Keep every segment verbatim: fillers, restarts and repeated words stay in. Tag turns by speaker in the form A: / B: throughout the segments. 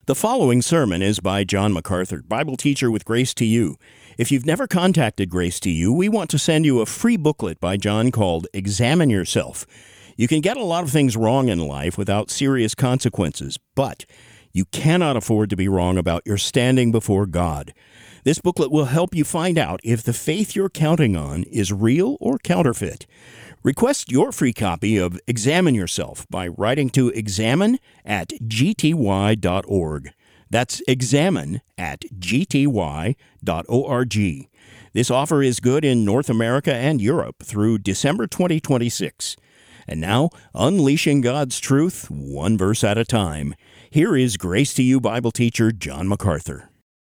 A: The following sermon is by John MacArthur, Bible teacher with Grace to You. If you've never contacted Grace to You, we want to send you a free booklet by John called Examine Yourself. You can get a lot of things wrong in life without serious consequences, but you cannot afford to be wrong about your standing before God. This booklet will help you find out if the faith you're counting on is real or counterfeit. Request your free copy of Examine Yourself by writing to examine at g t y dot org. That's examine at g t y dot org. This offer is good in North America and Europe through December twenty twenty-six. And now, unleashing God's truth, one verse at a time. Here is Grace to You Bible teacher John MacArthur.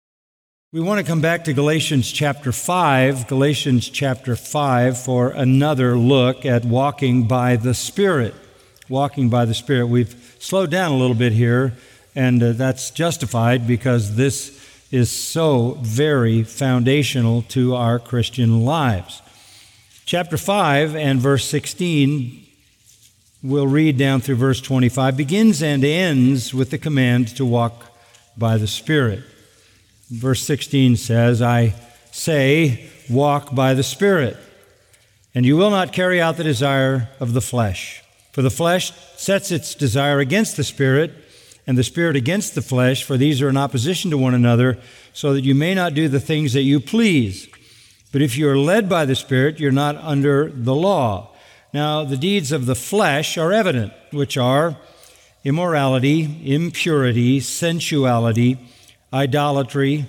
B: We want to come back to Galatians chapter five, Galatians chapter five, for another look at walking by the Spirit. Walking by the Spirit. We've slowed down a little bit here, and uh, that's justified because this is so very foundational to our Christian lives. Chapter five and verse sixteen, we'll read down through verse twenty-five, begins and ends with the command to walk by the Spirit. Verse sixteen says, I say, walk by the Spirit, and you will not carry out the desire of the flesh. For the flesh sets its desire against the Spirit, and the Spirit against the flesh, for these are in opposition to one another, so that you may not do the things that you please. But if you are led by the Spirit, you're not under the law. Now, the deeds of the flesh are evident, which are immorality, impurity, sensuality, idolatry,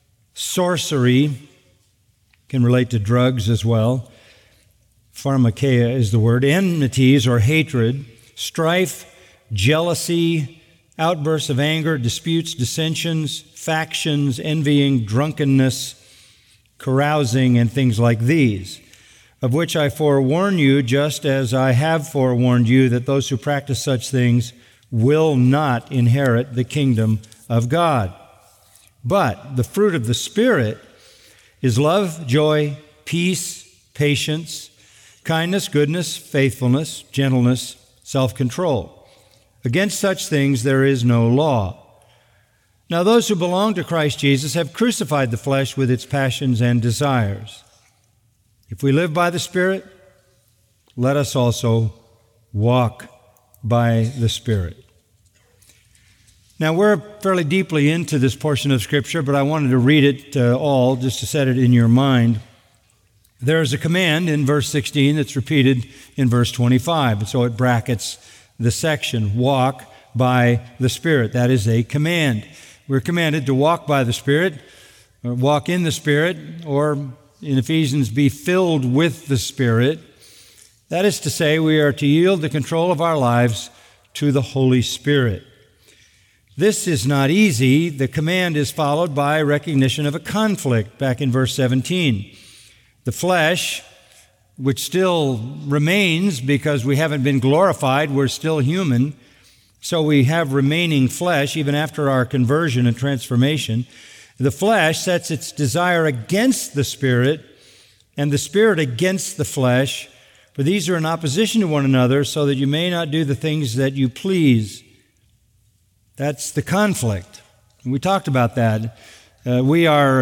B: sorcery, can relate to drugs as well. Pharmakeia is the word. Enmities or hatred, strife, jealousy, outbursts of anger, disputes, dissensions, factions, envying, drunkenness, carousing, and things like these, of which I forewarn you, just as I have forewarned you, that those who practice such things will not inherit the kingdom of God. But the fruit of the Spirit is love, joy, peace, patience, kindness, goodness, faithfulness, gentleness, self-control. Against such things there is no law. Now those who belong to Christ Jesus have crucified the flesh with its passions and desires. If we live by the Spirit, let us also walk by the Spirit. Now, we're fairly deeply into this portion of Scripture, but I wanted to read it uh, all just to set it in your mind. There is a command in verse sixteen that's repeated in verse twenty-five, and so it brackets the section, walk by the Spirit. That is a command. We're commanded to walk by the Spirit, or walk in the Spirit, or in Ephesians, be filled with the Spirit. That is to say, we are to yield the control of our lives to the Holy Spirit. This is not easy. The command is followed by recognition of a conflict back in verse seventeen. The flesh, which still remains because we haven't been glorified, we're still human, so we have remaining flesh even after our conversion and transformation. The flesh sets its desire against the Spirit, and the Spirit against the flesh, for these are in opposition to one another, so that you may not do the things that you please. That's the conflict. We talked about that. Uh, we are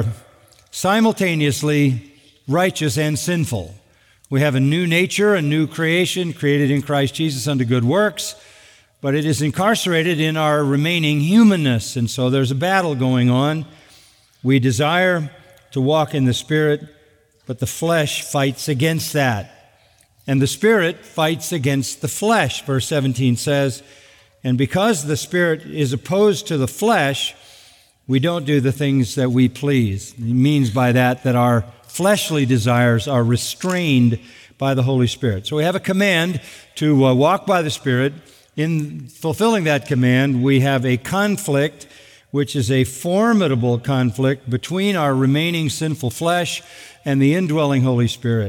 B: simultaneously righteous and sinful. We have a new nature, a new creation created in Christ Jesus unto good works, but it is incarcerated in our remaining humanness, and so there's a battle going on. We desire to walk in the Spirit, but the flesh fights against that. And the Spirit fights against the flesh, verse seventeen says, and because the Spirit is opposed to the flesh, we don't do the things that we please. It means by that that our fleshly desires are restrained by the Holy Spirit. So we have a command to uh, walk by the Spirit. In fulfilling that command, we have a conflict, which is a formidable conflict between our remaining sinful flesh and the indwelling Holy Spirit.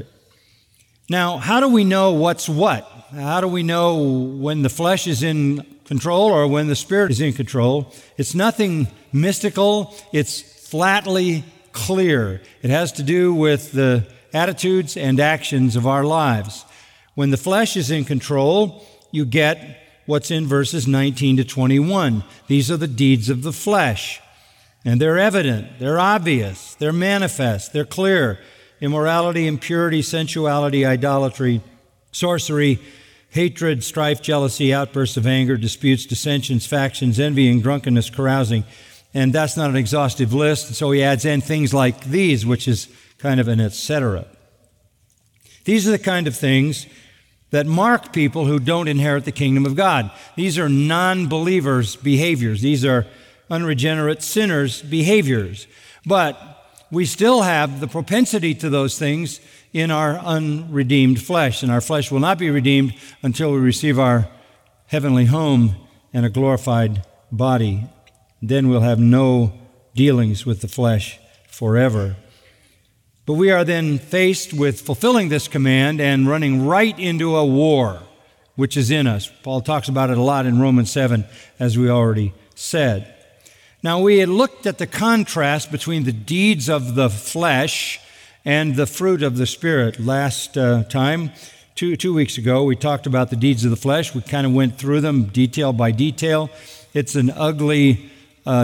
B: Now, how do we know what's what? How do we know when the flesh is in control or when the Spirit is in control? It's nothing mystical. It's flatly clear. It has to do with the attitudes and actions of our lives. When the flesh is in control, you get what's in verses nineteen to twenty-one. These are the deeds of the flesh. And they're evident, they're obvious, they're manifest, they're clear. Immorality, impurity, sensuality, idolatry, sorcery, hatred, strife, jealousy, outbursts of anger, disputes, dissensions, factions, envying, drunkenness, carousing. And that's not an exhaustive list, and so he adds in things like these, which is kind of an et cetera. These are the kind of things that mark people who don't inherit the kingdom of God. These are non-believers' behaviors. These are unregenerate sinners' behaviors. But we still have the propensity to those things in our unredeemed flesh, and our flesh will not be redeemed until we receive our heavenly home and a glorified body. Then we'll have no dealings with the flesh forever. But we are then faced with fulfilling this command and running right into a war, which is in us. Paul talks about it a lot in Romans seven, as we already said. Now, we had looked at the contrast between the deeds of the flesh and the fruit of the Spirit last uh, time. Two, two weeks ago, we talked about the deeds of the flesh. We kind of went through them detail by detail. It's an ugly, uh,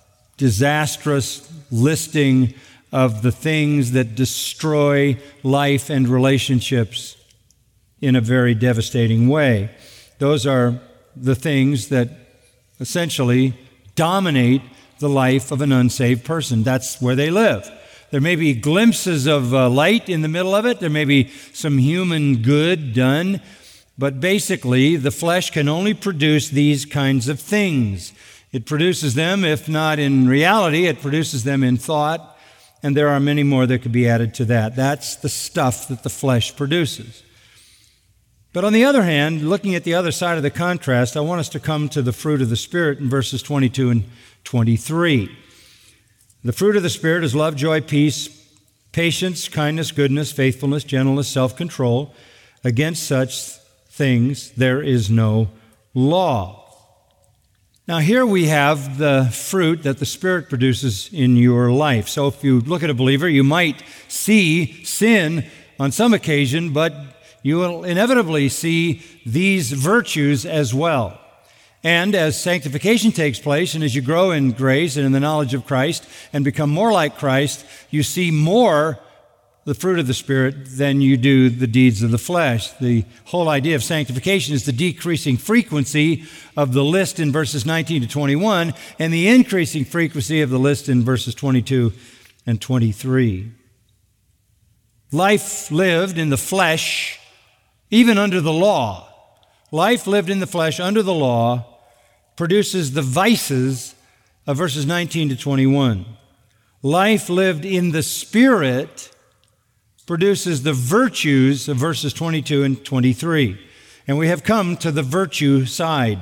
B: disastrous listing of the things that destroy life and relationships in a very devastating way. Those are the things that essentially dominate the life of an unsaved person. That's where they live. There may be glimpses of uh, light in the middle of it. There may be some human good done. But basically, the flesh can only produce these kinds of things. It produces them, if not in reality, it produces them in thought. And there are many more that could be added to that. That's the stuff that the flesh produces. But on the other hand, looking at the other side of the contrast, I want us to come to the fruit of the Spirit in verses twenty-two and twenty-three. The fruit of the Spirit is love, joy, peace, patience, kindness, goodness, faithfulness, gentleness, self-control. Against such things there is no law. Now here we have the fruit that the Spirit produces in your life. So if you look at a believer, you might see sin on some occasion, but you will inevitably see these virtues as well. And as sanctification takes place, and as you grow in grace and in the knowledge of Christ and become more like Christ, you see more the fruit of the Spirit than you do the deeds of the flesh. The whole idea of sanctification is the decreasing frequency of the list in verses nineteen to twenty-one and the increasing frequency of the list in verses twenty-two and twenty-three. Life lived in the flesh, even under the law, life lived in the flesh under the law produces the vices of verses nineteen to twenty-one. Life lived in the Spirit produces the virtues of verses twenty-two and twenty-three. And we have come to the virtue side.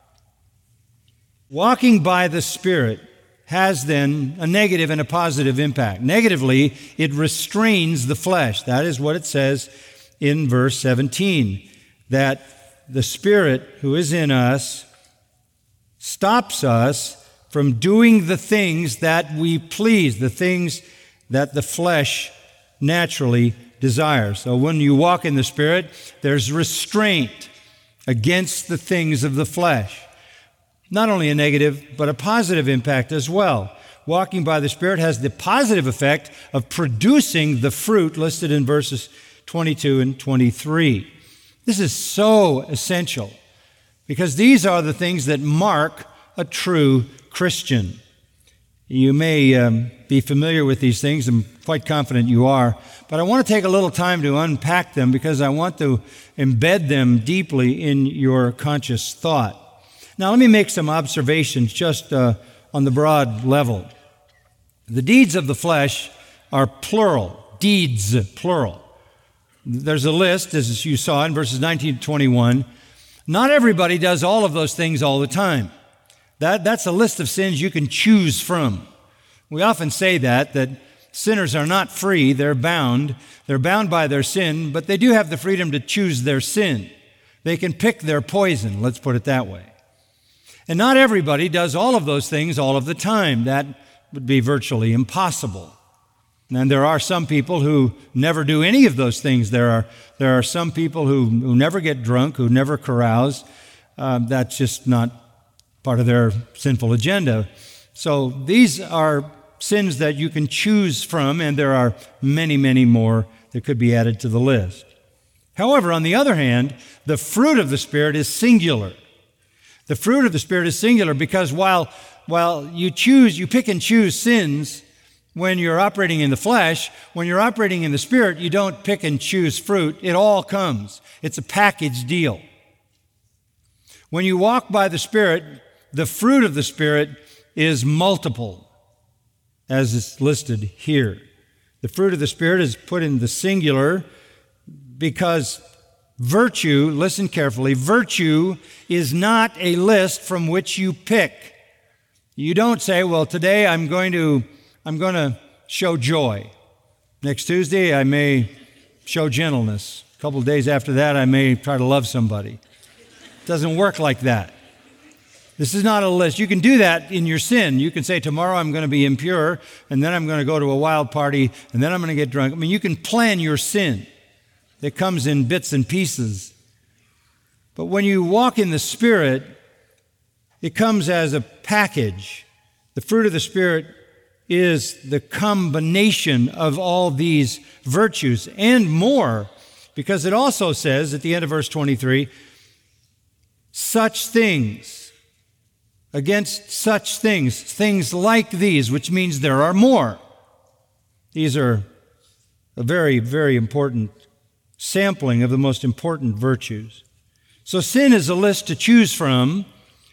B: Walking by the Spirit has then a negative and a positive impact. Negatively, it restrains the flesh. That is what it says in verse seventeen, that the Spirit who is in us stops us from doing the things that we please, the things that the flesh naturally desires. So when you walk in the Spirit, there's restraint against the things of the flesh. Not only a negative, but a positive impact as well. Walking by the Spirit has the positive effect of producing the fruit listed in verses twenty-two and twenty-three. This is so essential because these are the things that mark a true Christian. You may um, be familiar with these things. I'm quite confident you are. But I want to take a little time to unpack them because I want to embed them deeply in your conscious thought. Now, let me make some observations just uh, on the broad level. The deeds of the flesh are plural. Deeds, plural. There's a list, as you saw in verses nineteen to twenty-one. Not everybody does all of those things all the time. That, that's a list of sins you can choose from. We often say that, that sinners are not free, they're bound. They're bound by their sin, but they do have the freedom to choose their sin. They can pick their poison, let's put it that way. And not everybody does all of those things all of the time. That would be virtually impossible. And there are some people who never do any of those things. There are there are some people who, who never get drunk, who never carouse. Um, that's just not part of their sinful agenda. So these are sins that you can choose from, and there are many, many more that could be added to the list. However, on the other hand, the fruit of the Spirit is singular. The fruit of the Spirit is singular because while, while you choose, you pick and choose sins when you're operating in the flesh, when you're operating in the Spirit, you don't pick and choose fruit. It all comes. It's a package deal. When you walk by the Spirit, the fruit of the Spirit is multiple, as is listed here. The fruit of the Spirit is put in the singular because virtue, listen carefully, virtue is not a list from which you pick. You don't say, well, today I'm going to I'm going to show joy. Next Tuesday I may show gentleness. A couple of days after that I may try to love somebody. It doesn't work like that. This is not a list. You can do that in your sin. You can say, tomorrow I'm going to be impure, and then I'm going to go to a wild party, and then I'm going to get drunk. I mean, you can plan your sin. It comes in bits and pieces. But when you walk in the Spirit, it comes as a package. The fruit of the Spirit is the combination of all these virtues and more, because it also says at the end of verse twenty-three, such things, against such things, things like these, which means there are more. These are a very, very important sampling of the most important virtues. So sin is a list to choose from,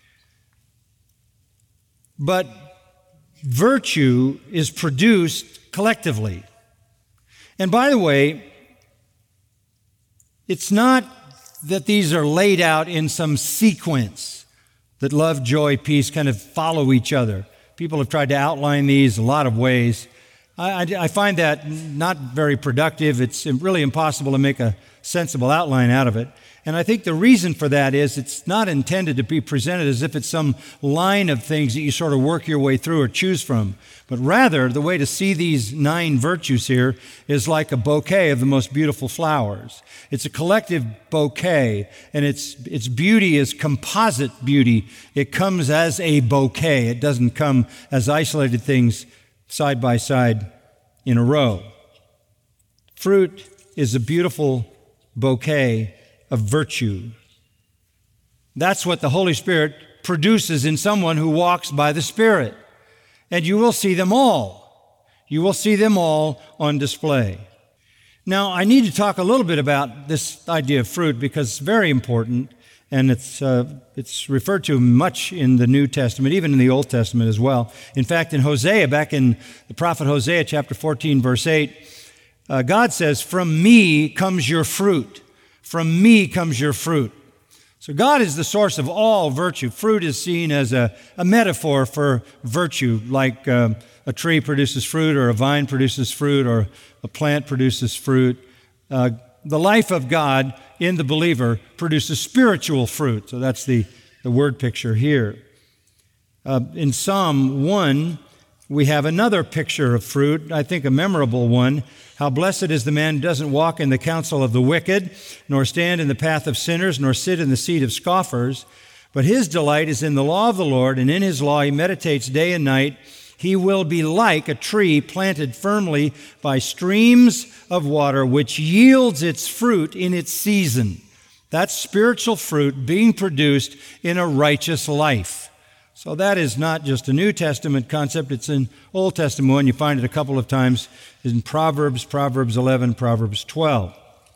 B: but virtue is produced collectively. And by the way, it's not that these are laid out in some sequence, that love, joy, peace kind of follow each other. People have tried to outline these a lot of ways. I, I, I find that not very productive. It's really impossible to make a sensible outline out of it. And I think the reason for that is it's not intended to be presented as if it's some line of things that you sort of work your way through or choose from. But rather, the way to see these nine virtues here is like a bouquet of the most beautiful flowers. It's a collective bouquet, and its its beauty is composite beauty. It comes as a bouquet. It doesn't come as isolated things side by side in a row. Fruit is a beautiful bouquet of virtue. That's what the Holy Spirit produces in someone who walks by the Spirit. And you will see them all. You will see them all on display. Now, I need to talk a little bit about this idea of fruit because it's very important, and it's uh, it's referred to much in the New Testament, even in the Old Testament as well. In fact, in Hosea, back in the prophet Hosea, chapter fourteen, verse eight, uh, God says, "From me comes your fruit. From me comes your fruit." So God is the source of all virtue. Fruit is seen as a, a metaphor for virtue, like uh, a tree produces fruit, or a vine produces fruit, or a plant produces fruit. Uh, the life of God in the believer produces spiritual fruit. So that's the, the word picture here. Uh, in Psalm one, we have another picture of fruit, I think a memorable one. How blessed is the man who doesn't walk in the counsel of the wicked, nor stand in the path of sinners, nor sit in the seat of scoffers. But his delight is in the law of the Lord, and in his law he meditates day and night. He will be like a tree planted firmly by streams of water, which yields its fruit in its season. That's spiritual fruit being produced in a righteous life. So that is not just a New Testament concept, it's an Old Testament one. You find it a couple of times in Proverbs, Proverbs eleven, Proverbs twelve.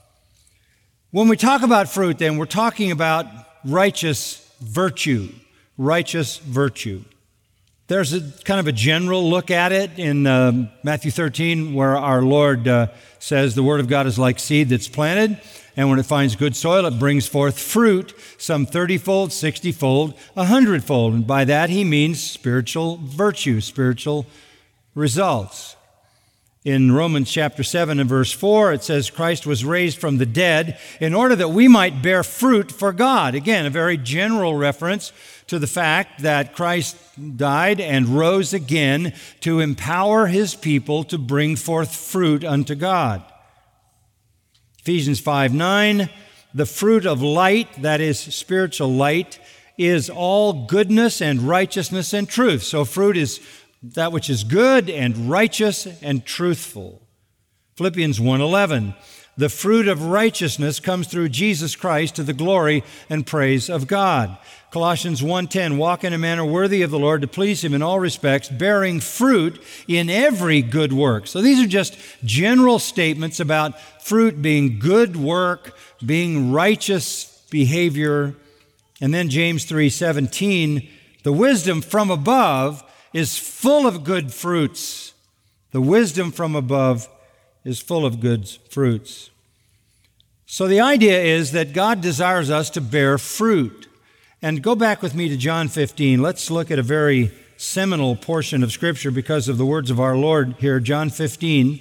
B: When we talk about fruit, then, we're talking about righteous virtue, righteous virtue. There's a kind of a general look at it in uh, Matthew thirteen, where our Lord uh, says the Word of God is like seed that's planted, and when it finds good soil, it brings forth fruit, some thirty-fold, sixty-fold, a hundred-fold. And by that he means spiritual virtue, spiritual results. In Romans chapter seven and verse four, it says Christ was raised from the dead in order that we might bear fruit for God. Again, a very general reference to the fact that Christ died and rose again to empower his people to bring forth fruit unto God. Ephesians five nine, The fruit of light, that is spiritual light, is all goodness and righteousness and truth. So fruit is that which is good and righteous and truthful. Philippians one eleven, the fruit of righteousness comes through Jesus Christ to the glory and praise of God. Colossians one ten, walk in a manner worthy of the Lord to please Him in all respects, bearing fruit in every good work. So these are just general statements about fruit being good work, being righteous behavior. And then James three seventeen, the wisdom from above is full of good fruits. The wisdom from above is full of good fruits. So the idea is that God desires us to bear fruit. And go back with me to John fifteen. Let's look at a very seminal portion of Scripture because of the words of our Lord here. John fifteen,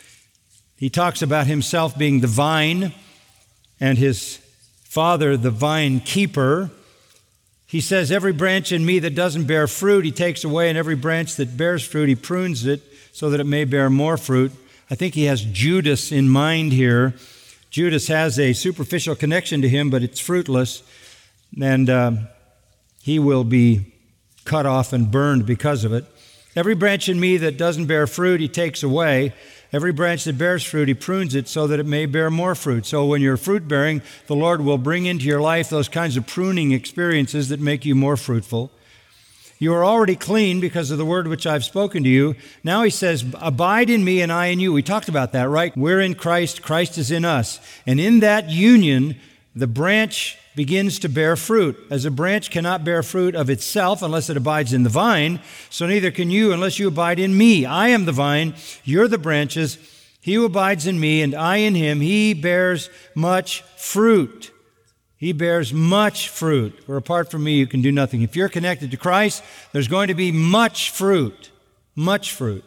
B: He talks about Himself being the vine and His Father the vine keeper. He says, every branch in me that doesn't bear fruit, He takes away, and every branch that bears fruit, He prunes it so that it may bear more fruit. I think He has Judas in mind here. Judas has a superficial connection to Him, but it's fruitless, and uh, he will be cut off and burned because of it. Every branch in me that doesn't bear fruit, He takes away. Every branch that bears fruit, He prunes it so that it may bear more fruit. So when you're fruit-bearing, the Lord will bring into your life those kinds of pruning experiences that make you more fruitful. You are already clean because of the word which I've spoken to you. Now He says, abide in me and I in you. We talked about that, right? We're in Christ, Christ is in us. And in that union, the branch begins to bear fruit. As a branch cannot bear fruit of itself unless it abides in the vine, so neither can you unless you abide in me. I am the vine, you're the branches. He who abides in me and I in him, he bears much fruit. He bears much fruit. For apart from me, you can do nothing. If you're connected to Christ, there's going to be much fruit. Much fruit.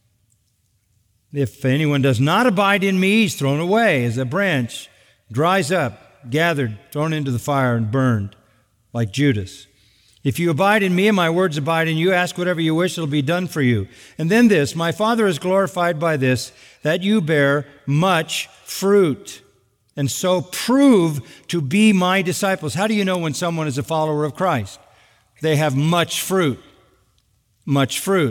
B: If anyone does not abide in me, he's thrown away as a branch, dries up, gathered, thrown into the fire, and burned, like Judas. If you abide in me and my words abide in you, ask whatever you wish, it'll be done for you. And then this, my Father is glorified by this, that you bear much fruit, and so prove to be my disciples. How do you know when someone is a follower of Christ? They have much fruit. Much fruit.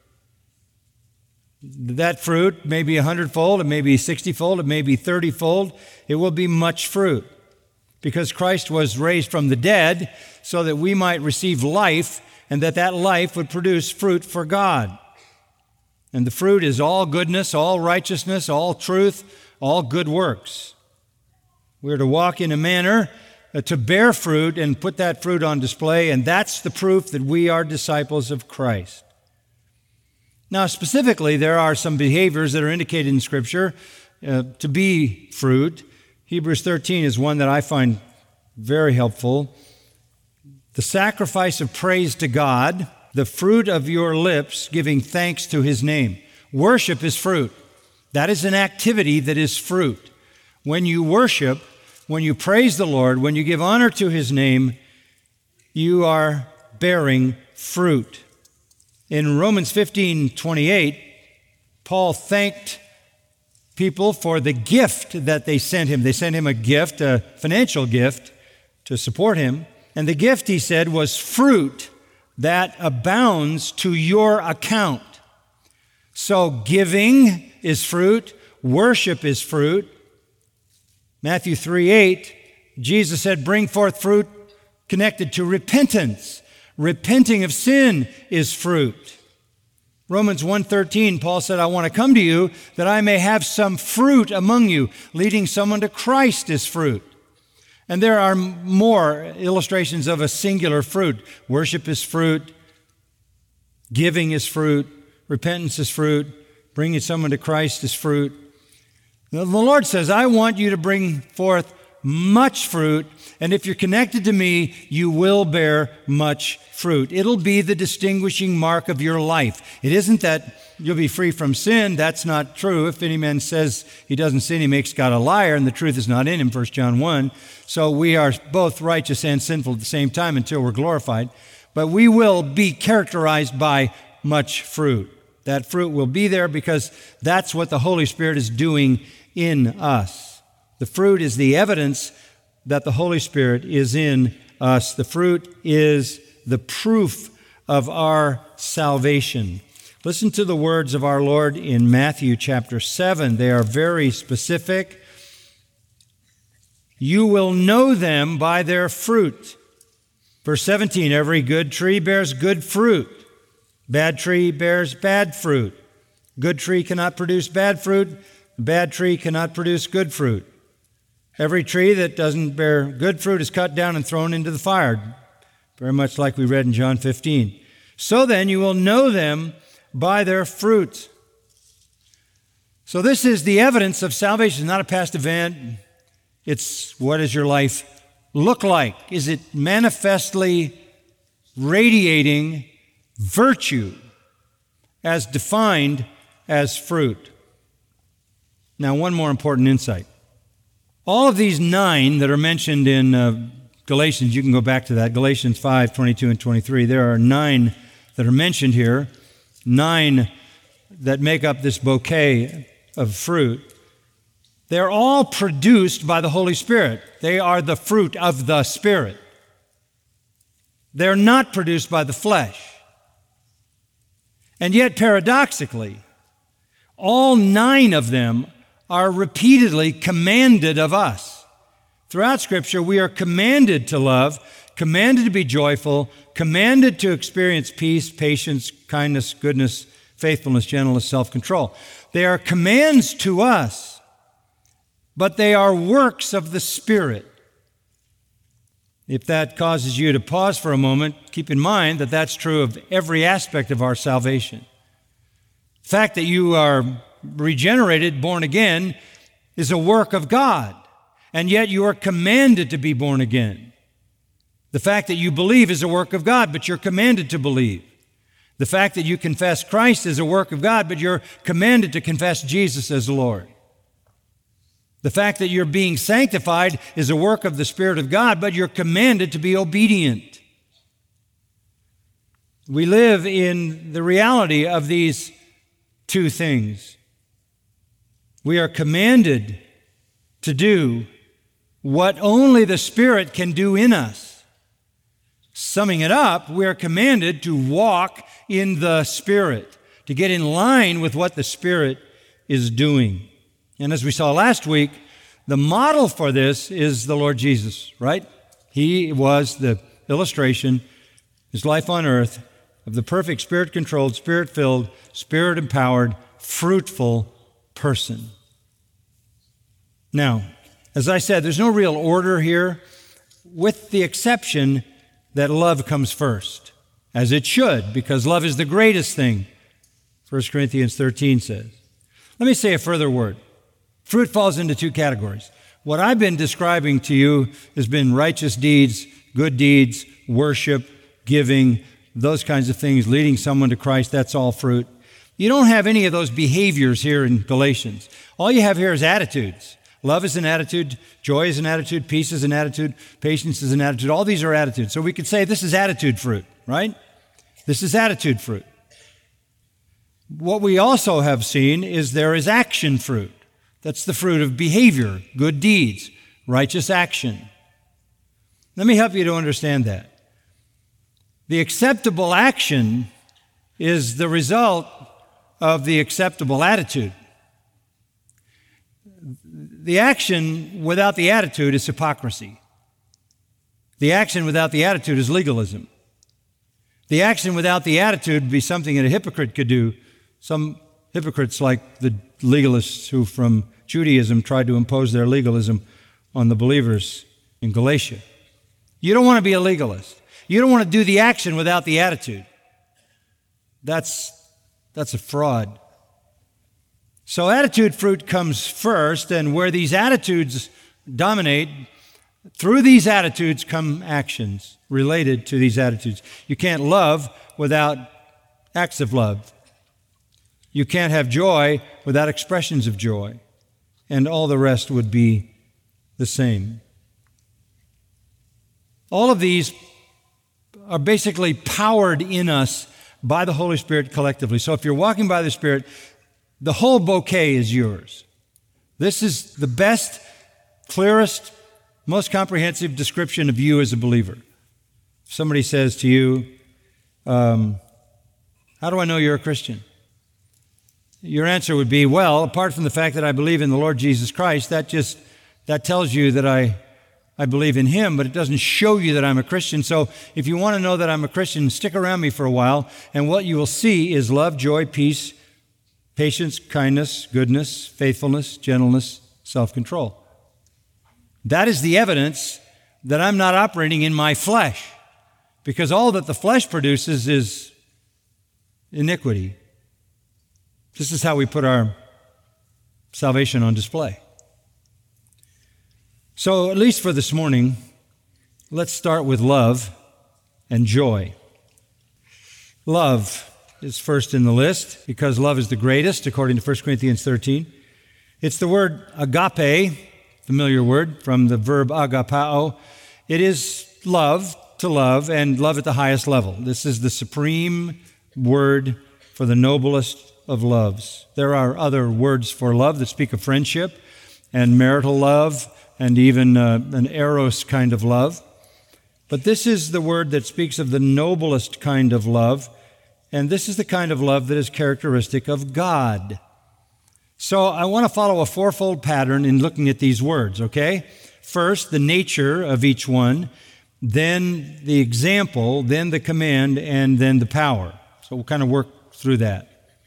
B: That fruit may be a hundredfold, it may be sixtyfold, it may be thirtyfold. It will be much fruit. Because Christ was raised from the dead so that we might receive life and that that life would produce fruit for God. And the fruit is all goodness, all righteousness, all truth, all good works. We're to walk in a manner uh, to bear fruit and put that fruit on display, and that's the proof that we are disciples of Christ. Now, specifically, there are some behaviors that are indicated in Scripture uh, to be fruit. Hebrews thirteen is one that I find very helpful. The sacrifice of praise to God, the fruit of your lips, giving thanks to His name. Worship is fruit. That is an activity that is fruit. When you worship, when you praise the Lord, when you give honor to His name, you are bearing fruit. In Romans fifteen twenty-eight, Paul thanked people for the gift that they sent him. They sent him a gift, a financial gift, to support him. And the gift, he said, was fruit that abounds to your account. So giving is fruit. Worship is fruit. Matthew three eight, Jesus said, bring forth fruit connected to repentance. Repenting of sin is fruit. Romans one thirteen, Paul said, I want to come to you that I may have some fruit among you. Leading someone to Christ is fruit. And there are more illustrations of a singular fruit. Worship is fruit. Giving is fruit. Repentance is fruit. Bringing someone to Christ is fruit. The Lord says, I want you to bring forth much fruit, and if you're connected to me, you will bear much fruit. It'll be the distinguishing mark of your life. It isn't that you'll be free from sin. That's not true. If any man says he doesn't sin, he makes God a liar, and the truth is not in him, First John one. So we are both righteous and sinful at the same time until we're glorified. But we will be characterized by much fruit. That fruit will be there because that's what the Holy Spirit is doing in us. The fruit is the evidence that the Holy Spirit is in us. The fruit is the proof of our salvation. Listen to the words of our Lord in Matthew chapter seven. They are very specific. You will know them by their fruit. Verse seventeen, every good tree bears good fruit. Bad tree bears bad fruit. Good tree cannot produce bad fruit. Bad tree cannot produce good fruit. Every tree that doesn't bear good fruit is cut down and thrown into the fire, very much like we read in John fifteen. So then you will know them by their fruit. So this is the evidence of salvation, not a past event. It's what does your life look like? Is it manifestly radiating virtue as defined as fruit? Now, one more important insight. All of these nine that are mentioned in uh, Galatians, you can go back to that, Galatians five, twenty-two and twenty-three. There are nine that are mentioned here, nine that make up this bouquet of fruit. They're all produced by the Holy Spirit. They are the fruit of the Spirit. They're not produced by the flesh. And yet, paradoxically, all nine of them are repeatedly commanded of us. Throughout Scripture, we are commanded to love, commanded to be joyful, commanded to experience peace, patience, kindness, goodness, faithfulness, gentleness, self-control. They are commands to us, but they are works of the Spirit. If that causes you to pause for a moment, keep in mind that that's true of every aspect of our salvation. The fact that you are regenerated, born again, is a work of God, and yet you are commanded to be born again. The fact that you believe is a work of God, but you're commanded to believe. The fact that you confess Christ is a work of God, but you're commanded to confess Jesus as Lord. The fact that you're being sanctified is a work of the Spirit of God, but you're commanded to be obedient. We live in the reality of these two things. We are commanded to do what only the Spirit can do in us. Summing it up, we are commanded to walk in the Spirit, to get in line with what the Spirit is doing. And as we saw last week, the model for this is the Lord Jesus, right? He was the illustration, his life on earth, of the perfect Spirit-controlled, Spirit-filled, Spirit-empowered, fruitful person. Now, as I said, there's no real order here, with the exception that love comes first, as it should, because love is the greatest thing, First Corinthians thirteen says. Let me say a further word. Fruit falls into two categories. What I've been describing to you has been righteous deeds, good deeds, worship, giving, those kinds of things, leading someone to Christ. That's all fruit. You don't have any of those behaviors here in Galatians. All you have here is attitudes. Love is an attitude. Joy is an attitude. Peace is an attitude. Patience is an attitude. All these are attitudes. So we could say this is attitude fruit, right? This is attitude fruit. What we also have seen is there is action fruit. That's the fruit of behavior, good deeds, righteous action. Let me help you to understand that. The acceptable action is the result of the acceptable attitude. The action without the attitude is hypocrisy. The action without the attitude is legalism. The action without the attitude would be something that a hypocrite could do. Some hypocrites, like the legalists who from Judaism tried to impose their legalism on the believers in Galatia. You don't want to be a legalist. You don't want to do the action without the attitude. That's, that's a fraud. So attitude fruit comes first, and where these attitudes dominate, through these attitudes come actions related to these attitudes. You can't love without acts of love. You can't have joy without expressions of joy. And all the rest would be the same. All of these are basically powered in us by the Holy Spirit collectively. So if you're walking by the Spirit, the whole bouquet is yours. This is the best, clearest most comprehensive description of you as a believer. If somebody says to you, um, how do I know you're a Christian? Your answer would be, well, apart from the fact that I believe in the Lord Jesus Christ, that just, that tells you that I, I believe in Him, but it doesn't show you that I'm a Christian. So if you want to know that I'm a Christian, stick around me for a while, and what you will see is love, joy, peace, patience, kindness, goodness, faithfulness, gentleness, self-control. That is the evidence that I'm not operating in my flesh, because all that the flesh produces is iniquity. This is how we put our salvation on display. So, at least for this morning, let's start with love and joy. Love is first in the list because love is the greatest, according to First Corinthians thirteen. It's the word agape, familiar word from the verb agapao. It is love, to love, and love at the highest level. This is the supreme word for the noblest of loves. There are other words for love that speak of friendship and marital love and even uh, an eros kind of love. But this is the word that speaks of the noblest kind of love, and this is the kind of love that is characteristic of God. So I want to follow a fourfold pattern in looking at these words, okay? First, the nature of each one, then the example, then the command, and then the power. So we'll kind of work through that.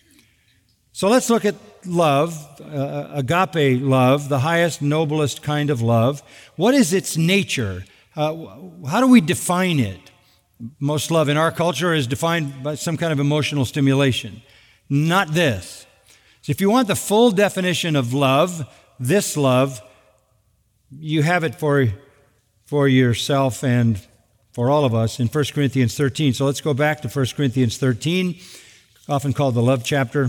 B: So let's look at love, uh, agape love, the highest, noblest kind of love. What is its nature? Uh, how do we define it? Most love in our culture is defined by some kind of emotional stimulation. Not this. So if you want the full definition of love, this love, you have it for, for yourself and for all of us in First Corinthians thirteen. So let's go back to First Corinthians thirteen, often called the love chapter.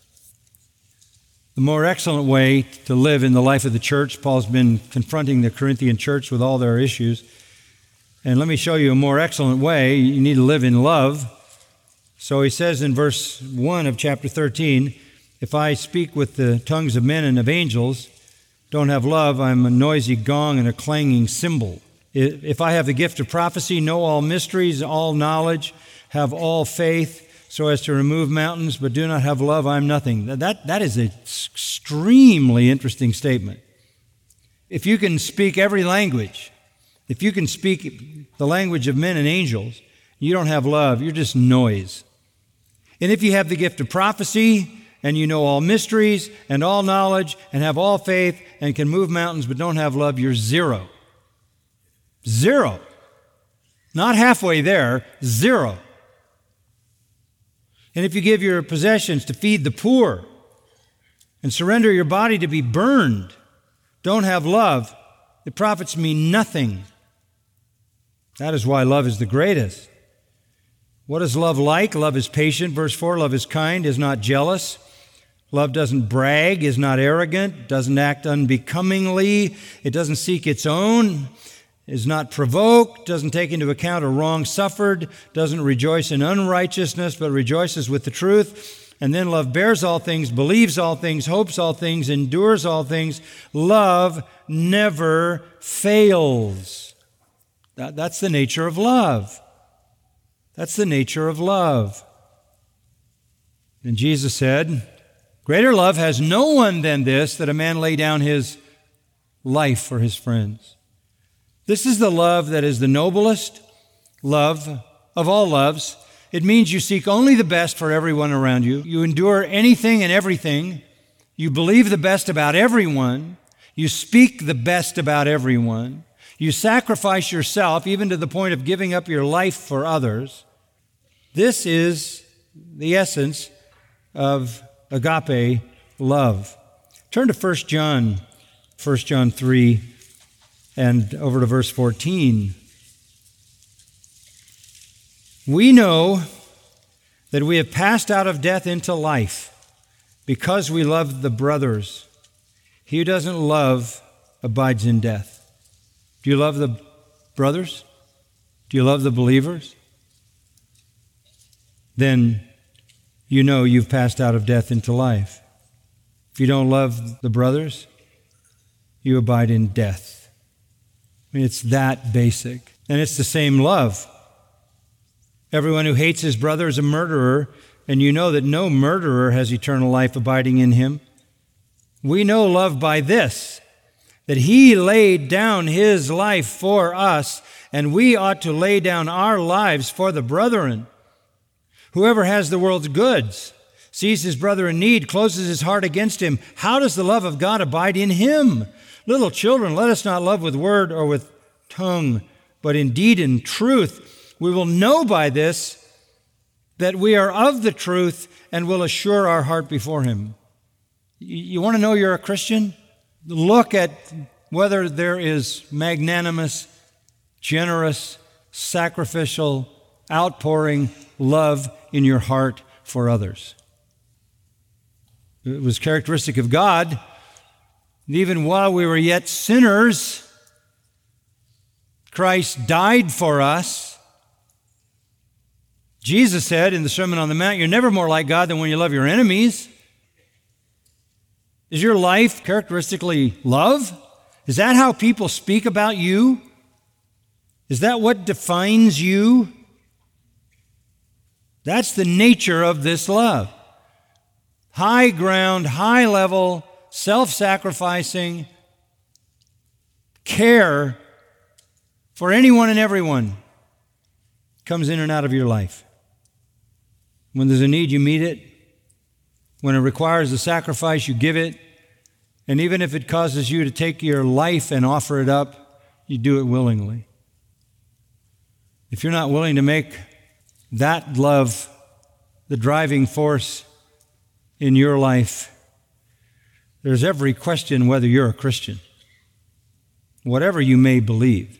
B: The more excellent way to live in the life of the church. Paul's been confronting the Corinthian church with all their issues. And let me show you a more excellent way. You need to live in love. So he says in verse one of chapter thirteen, if I speak with the tongues of men and of angels, don't have love, I'm a noisy gong and a clanging cymbal. If I have the gift of prophecy, know all mysteries, all knowledge, have all faith, so as to remove mountains, but do not have love, I'm nothing. That, that is an extremely interesting statement. If you can speak every language, if you can speak the language of men and angels, you don't have love, you're just noise. And if you have the gift of prophecy, and you know all mysteries and all knowledge and have all faith and can move mountains but don't have love, you're zero. Zero. Not halfway there, zero. And if you give your possessions to feed the poor and surrender your body to be burned, don't have love, it profits me nothing. That is why love is the greatest. What is love like? Love is patient. Verse four, love is kind, is not jealous. Love doesn't brag, is not arrogant, doesn't act unbecomingly. It doesn't seek its own, is not provoked, doesn't take into account a wrong suffered, doesn't rejoice in unrighteousness, but rejoices with the truth. And then love bears all things, believes all things, hopes all things, endures all things. Love never fails. That, that's the nature of love. That's the nature of love. And Jesus said, greater love has no one than this, that a man lay down his life for his friends. This is the love that is the noblest love of all loves. It means you seek only the best for everyone around you. You endure anything and everything. You believe the best about everyone. You speak the best about everyone. You sacrifice yourself, even to the point of giving up your life for others. This is the essence of agape love. Turn to First John, First John three, and over to verse fourteen. We know that we have passed out of death into life because we love the brothers. He who doesn't love abides in death. Do you love the brothers? Do you love the believers? Then you know you've passed out of death into life. If you don't love the brothers, you abide in death. I mean, it's that basic. And it's the same love. Everyone who hates his brother is a murderer, and you know that no murderer has eternal life abiding in him. We know love by this, that he laid down his life for us, and we ought to lay down our lives for the brethren. Whoever has the world's goods, sees his brother in need, closes his heart against him, how does the love of God abide in him? Little children, let us not love with word or with tongue, but in deed and truth. We will know by this that we are of the truth and will assure our heart before him. You want to know you're a Christian? Look at whether there is magnanimous, generous, sacrificial, outpouring love in your heart for others. It was characteristic of God. Even while we were yet sinners, Christ died for us. Jesus said in the Sermon on the Mount, you're never more like God than when you love your enemies. Is your life characteristically love? Is that how people speak about you? Is that what defines you? That's the nature of this love. High ground, high level, self-sacrificing care for anyone and everyone comes in and out of your life. When there's a need, you meet it. When it requires a sacrifice, you give it. And even if it causes you to take your life and offer it up, you do it willingly. If you're not willing to make that love the driving force in your life, there's every question whether you're a Christian, whatever you may believe.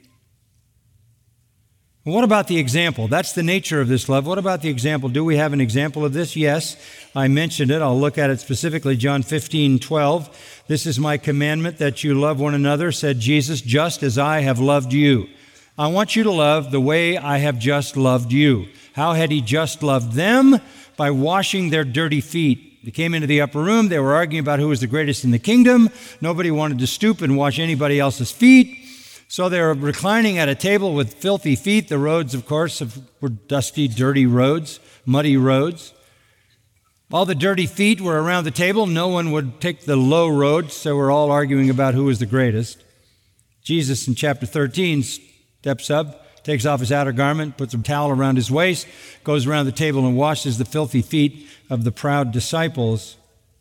B: What about the example? That's the nature of this love. What about the example? Do we have an example of this? Yes, I mentioned it. I'll look at it specifically. John fifteen twelve. This is my commandment, that you love one another, said Jesus, just as I have loved you. I want you to love the way I have just loved you. How had he just loved them? By washing their dirty feet. They came into the upper room. They were arguing about who was the greatest in the kingdom. Nobody wanted to stoop and wash anybody else's feet. So they were reclining at a table with filthy feet. The roads, of course, were dusty, dirty roads, muddy roads. All the dirty feet were around the table. No one would take the low road, so we're all arguing about who was the greatest. Jesus in chapter thirteen steps up, takes off his outer garment, puts a towel around his waist, goes around the table and washes the filthy feet of the proud disciples.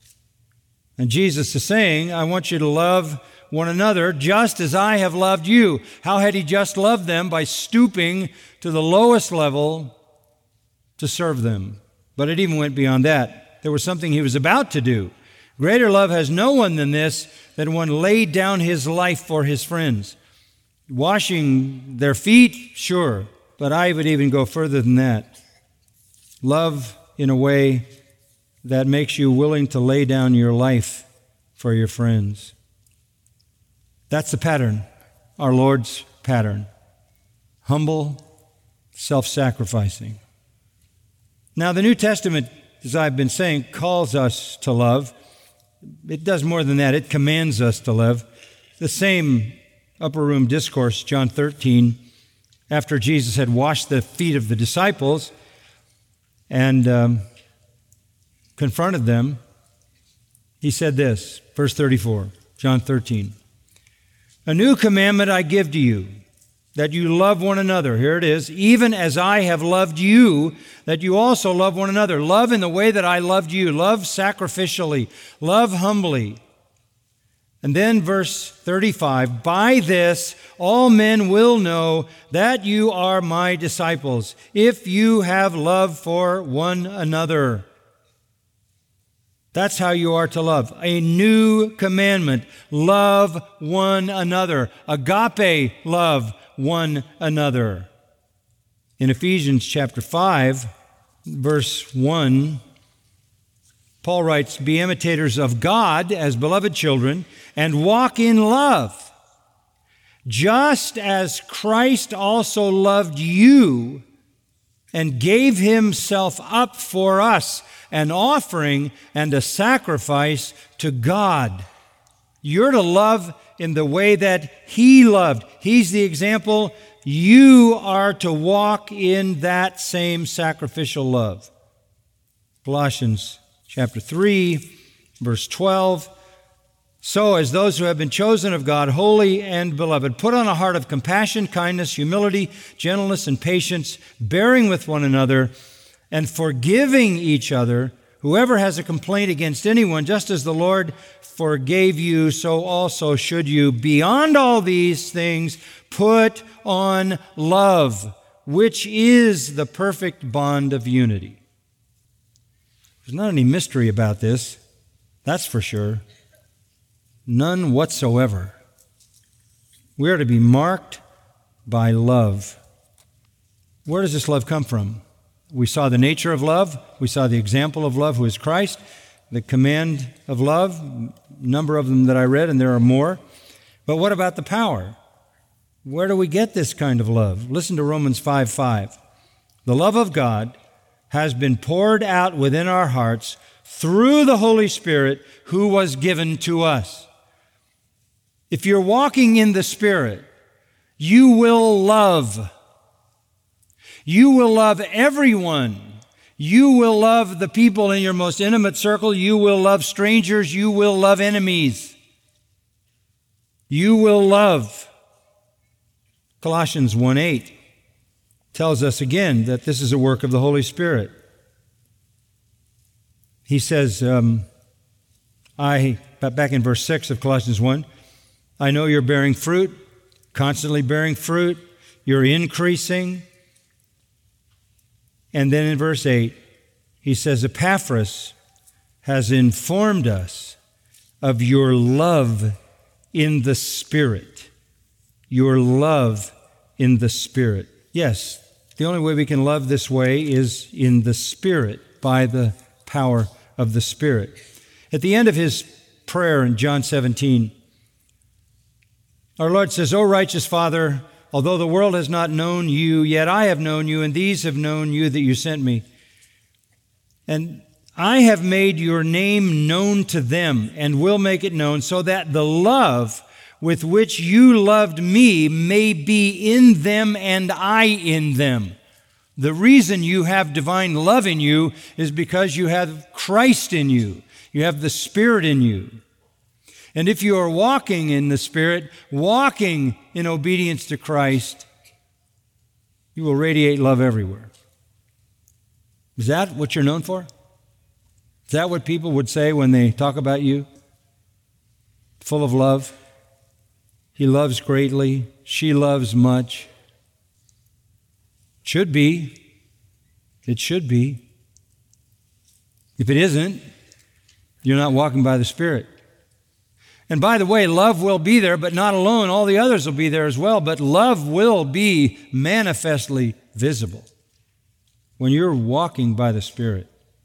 B: And Jesus is saying, I want you to love one another just as I have loved you. How had he just loved them? By stooping to the lowest level to serve them. But it even went beyond that. There was something he was about to do. Greater love has no one than this, that one laid down his life for his friends. Washing their feet, sure, but I would even go further than that. Love in a way that makes you willing to lay down your life for your friends. That's the pattern, our Lord's pattern. Humble, self-sacrificing. Now, the New Testament, as I've been saying, calls us to love. It does more than that. It commands us to love. The same upper room discourse, John thirteen, after Jesus had washed the feet of the disciples and um, confronted them, he said this, verse thirty-four, John thirteen. A new commandment I give to you, that you love one another. Here it is. Even as I have loved you, that you also love one another. Love in the way that I loved you. Love sacrificially. Love humbly. And then verse thirty-five, by this all men will know that you are my disciples, if you have love for one another. That's how you are to love. A new commandment. Love one another. Agape love one another. In Ephesians chapter five, verse one, Paul writes, be imitators of God as beloved children and walk in love, just as Christ also loved you and gave himself up for us, an offering and a sacrifice to God. You're to love in the way that He loved. He's the example. You are to walk in that same sacrificial love. Colossians chapter three, verse twelve. So, as those who have been chosen of God, holy and beloved, put on a heart of compassion, kindness, humility, gentleness, and patience, bearing with one another, and forgiving each other. Whoever has a complaint against anyone, just as the Lord forgave you, so also should you. Beyond all these things, put on love, which is the perfect bond of unity. There's not any mystery about this, that's for sure. None whatsoever. We are to be marked by love. Where does this love come from? We saw the nature of love. We saw the example of love, who is Christ. The command of love, a number of them that I read, and there are more. But what about the power? Where do we get this kind of love? Listen to Romans five five. The love of God has been poured out within our hearts through the Holy Spirit who was given to us. If you're walking in the Spirit, you will love. You will love everyone. You will love the people in your most intimate circle. You will love strangers. You will love enemies. You will love. Colossians one eight tells us again that this is a work of the Holy Spirit. He says, um, I, back in verse six of Colossians one, I know you're bearing fruit, constantly bearing fruit. You're increasing. And then in verse eight, he says, Epaphras has informed us of your love in the Spirit. Your love in the Spirit. Yes, the only way we can love this way is in the Spirit, by the power of the Spirit. At the end of his prayer in John seventeen, our Lord says, O righteous Father, although the world has not known you, yet I have known you, and these have known you that you sent me. And I have made your name known to them, and will make it known, so that the love with which you loved me may be in them and I in them. The reason you have divine love in you is because you have Christ in you. You have the Spirit in you. And if you are walking in the Spirit, walking in obedience to Christ, you will radiate love everywhere. Is that what you're known for? Is that what people would say when they talk about you? Full of love. He loves greatly. She loves much. Should be. It should be. If it isn't, you're not walking by the Spirit. And by the way, love will be there, but not alone. All the others will be there as well, but love will be manifestly visible when you're walking by the Spirit.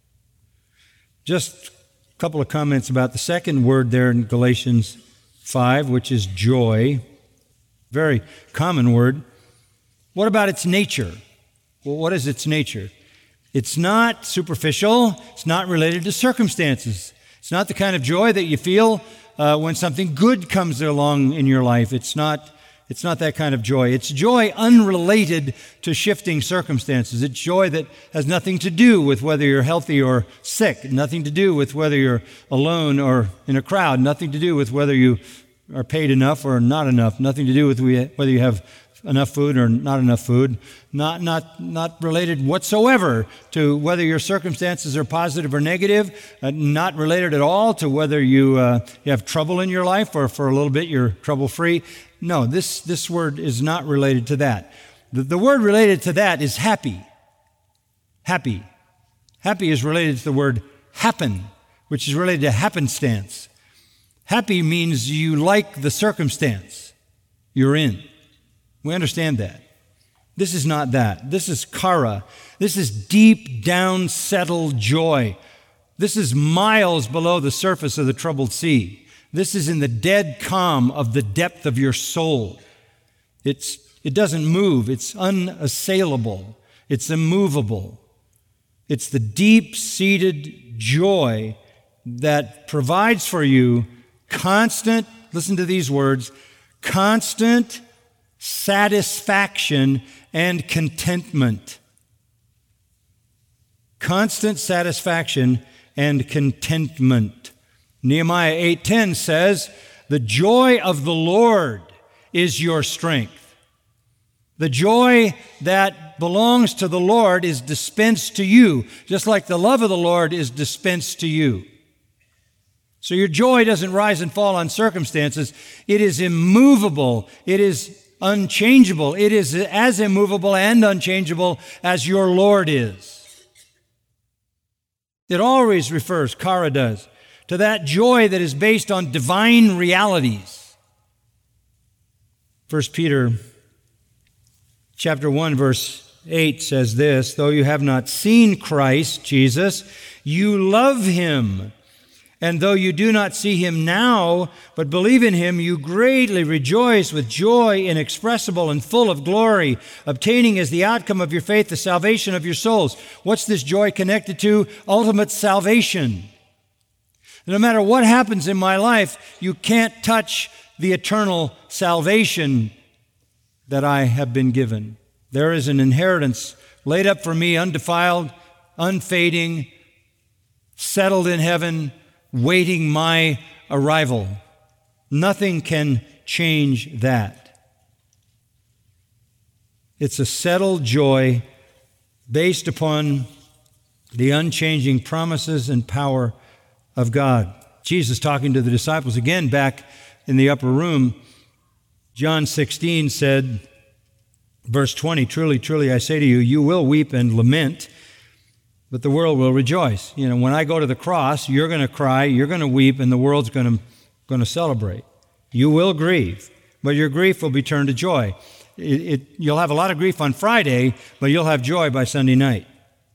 B: Just a couple of comments about the second word there in Galatians five, which is joy. Very common word. What about its nature? Well, what is its nature? It's not superficial. It's not related to circumstances. It's not the kind of joy that you feel Uh, when something good comes along in your life. It's not, it's not that kind of joy. It's joy unrelated to shifting circumstances. It's joy that has nothing to do with whether you're healthy or sick, nothing to do with whether you're alone or in a crowd, nothing to do with whether you are paid enough or not enough, nothing to do with whether you have enough food or not enough food, not, not, not related whatsoever to whether your circumstances are positive or negative, uh, not related at all to whether you, uh, you have trouble in your life or for a little bit you're trouble-free. No, this, this word is not related to that. The, the word related to that is happy. Happy. Happy is related to the word happen, which is related to happenstance. Happy means you like the circumstance you're in. We understand that. This is not that. This is kara. This is deep down settled joy. This is miles below the surface of the troubled sea. This is in the dead calm of the depth of your soul. It's, it doesn't move. It's unassailable. It's immovable. It's the deep-seated joy that provides for you constant, listen to these words, constant satisfaction and contentment. Constant satisfaction and contentment. Nehemiah eight ten says, the joy of the Lord is your strength. The joy that belongs to the Lord is dispensed to you, just like the love of the Lord is dispensed to you. So your joy doesn't rise and fall on circumstances. It is immovable. It is unchangeable. It is as immovable and unchangeable as your Lord is. It always refers, Kara does, to that joy that is based on divine realities. First Peter chapter one, verse eight says this, though you have not seen Christ, Jesus, you love him. And though you do not see him now, but believe in him, you greatly rejoice with joy inexpressible and full of glory, obtaining as the outcome of your faith the salvation of your souls. What's this joy connected to? Ultimate salvation. No matter what happens in my life, you can't touch the eternal salvation that I have been given. There is an inheritance laid up for me, undefiled, unfading, settled in heaven, waiting my arrival. Nothing can change that. It's a settled joy based upon the unchanging promises and power of God. Jesus talking to the disciples again back in the upper room, John sixteen said, verse twenty, truly, truly, I say to you, you will weep and lament, but the world will rejoice. You know, when I go to the cross, you're going to cry, you're going to weep, and the world's going to, going to celebrate. You will grieve, but your grief will be turned to joy. It, it, you'll have a lot of grief on Friday, but you'll have joy by Sunday night.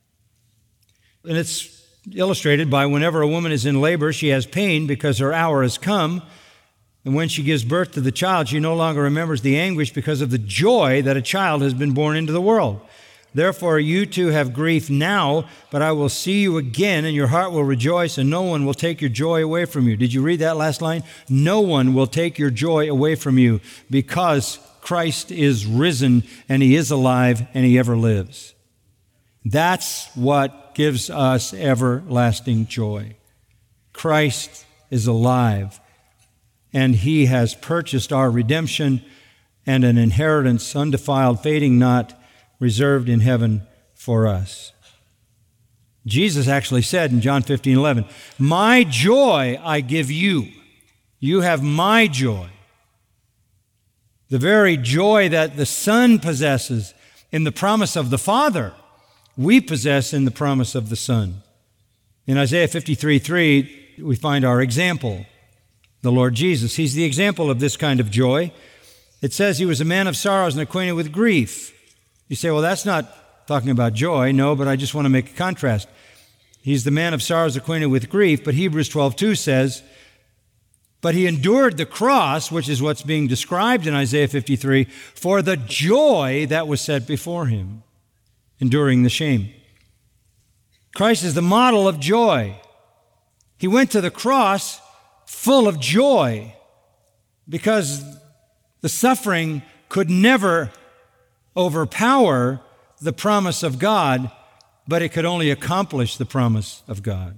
B: And it's illustrated by whenever a woman is in labor, she has pain because her hour has come. And when she gives birth to the child, she no longer remembers the anguish because of the joy that a child has been born into the world. Therefore, you too have grief now, but I will see you again, and your heart will rejoice, and no one will take your joy away from you. Did you read that last line? No one will take your joy away from you, because Christ is risen, and he is alive, and he ever lives. That's what gives us everlasting joy. Christ is alive, and he has purchased our redemption and an inheritance undefiled, fading not, reserved in heaven for us. Jesus actually said in John fifteen eleven, my joy I give you. You have my joy. The very joy that the Son possesses in the promise of the Father, we possess in the promise of the Son. In Isaiah fifty-three three, we find our example, the Lord Jesus. He's the example of this kind of joy. It says he was a man of sorrows and acquainted with grief. You say, well, that's not talking about joy. No, but I just want to make a contrast. He's the man of sorrows acquainted with grief, but Hebrews twelve two says, but he endured the cross, which is what's being described in Isaiah fifty-three, for the joy that was set before him, enduring the shame. Christ is the model of joy. He went to the cross full of joy because the suffering could never overpower the promise of God, but it could only accomplish the promise of God.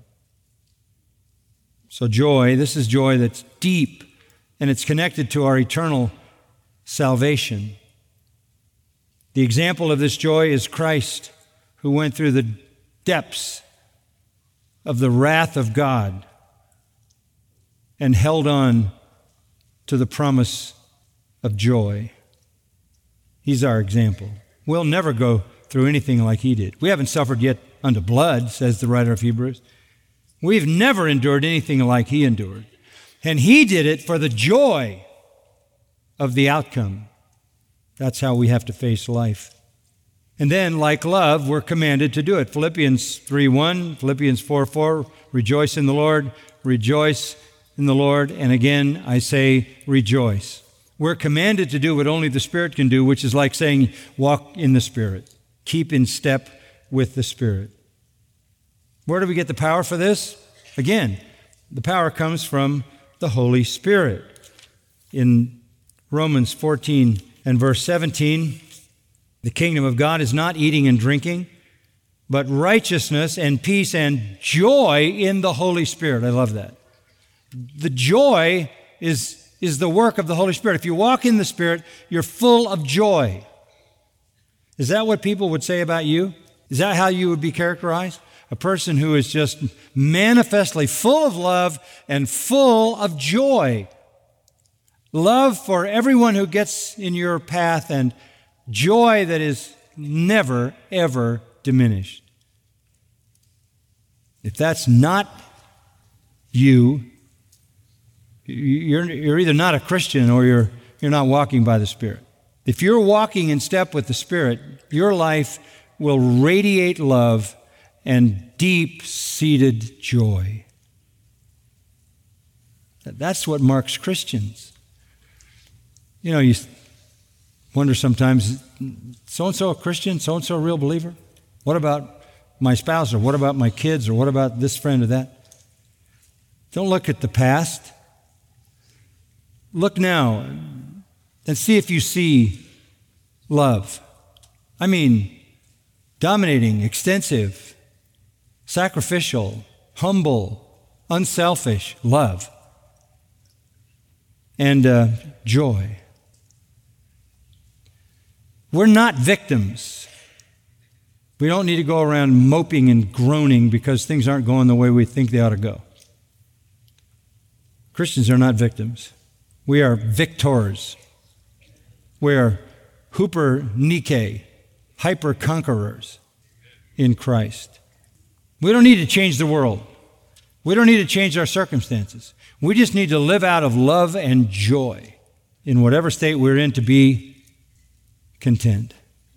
B: So joy, this is joy that's deep, and it's connected to our eternal salvation. The example of this joy is Christ, who went through the depths of the wrath of God and held on to the promise of joy. He's our example. We'll never go through anything like he did. We haven't suffered yet unto blood, says the writer of Hebrews. We've never endured anything like he endured. And he did it for the joy of the outcome. That's how we have to face life. And then, like love, we're commanded to do it. Philippians three one, Philippians four four, rejoice in the Lord, rejoice in the Lord. And again, I say rejoice. We're commanded to do what only the Spirit can do, which is like saying, walk in the Spirit. Keep in step with the Spirit. Where do we get the power for this? Again, the power comes from the Holy Spirit. In Romans fourteen and verse seventeen, the kingdom of God is not eating and drinking, but righteousness and peace and joy in the Holy Spirit. I love that. The joy is, is the work of the Holy Spirit. If you walk in the Spirit, you're full of joy. Is that what people would say about you? Is that how you would be characterized? A person who is just manifestly full of love and full of joy. Love for everyone who gets in your path and joy that is never, ever diminished. If that's not you, you're, you're either not a Christian or you're, you're not walking by the Spirit. If you're walking in step with the Spirit, your life will radiate love and deep-seated joy. That's what marks Christians. You know, you wonder sometimes, so-and-so a Christian, so-and-so a real believer? What about my spouse, or what about my kids, or what about this friend or that? Don't look at the past. Look now and see if you see love. I mean, dominating, extensive, sacrificial, humble, unselfish love and uh, joy. We're not victims. We don't need to go around moping and groaning because things aren't going the way we think they ought to go. Christians are not victims. We are victors. We are huper Nike, hyper conquerors in Christ. We don't need to change the world. We don't need to change our circumstances. We just need to live out of love and joy in whatever state we're in to be content.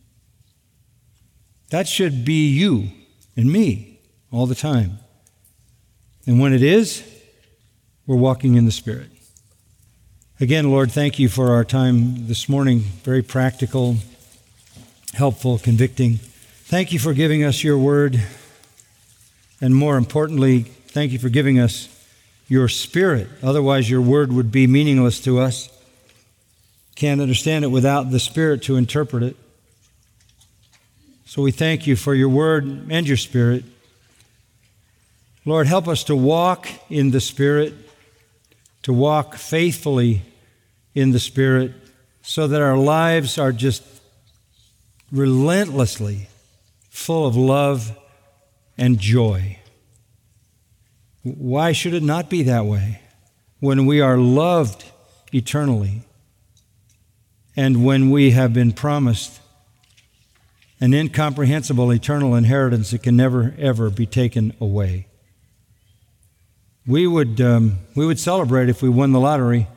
B: That should be you and me all the time. And when it is, we're walking in the Spirit. Again, Lord, thank you for our time this morning. Very practical, helpful, convicting. Thank you for giving us your word. And more importantly, thank you for giving us your Spirit. Otherwise, your word would be meaningless to us. Can't understand it without the Spirit to interpret it. So we thank you for your word and your Spirit. Lord, help us to walk in the Spirit, to walk faithfully in the Spirit, so that our lives are just relentlessly full of love and joy. Why should it not be that way when we are loved eternally and when we have been promised an incomprehensible eternal inheritance that can never, ever be taken away? We would, um, we would celebrate if we won the lottery.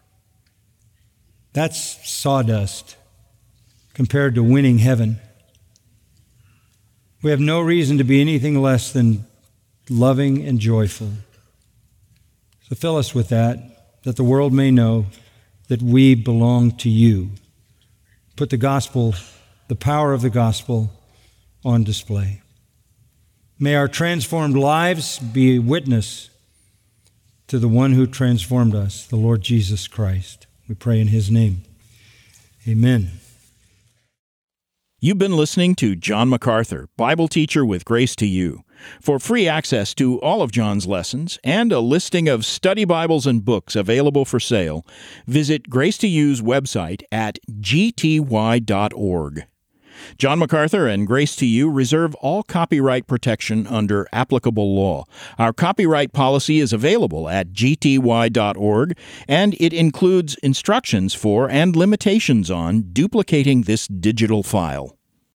B: That's sawdust compared to winning heaven. We have no reason to be anything less than loving and joyful. So fill us with that, that the world may know that we belong to you. Put the gospel, the power of the gospel, on display. May our transformed lives be a witness to the one who transformed us, the Lord Jesus Christ. We pray in his name. Amen.
A: You've been listening to John MacArthur, Bible teacher with Grace to You. For free access to all of John's lessons and a listing of study Bibles and books available for sale, visit Grace to You's website at g t y dot org. John MacArthur and Grace to You reserve all copyright protection under applicable law. Our copyright policy is available at g t y dot org, and it includes instructions for and limitations on duplicating this digital file.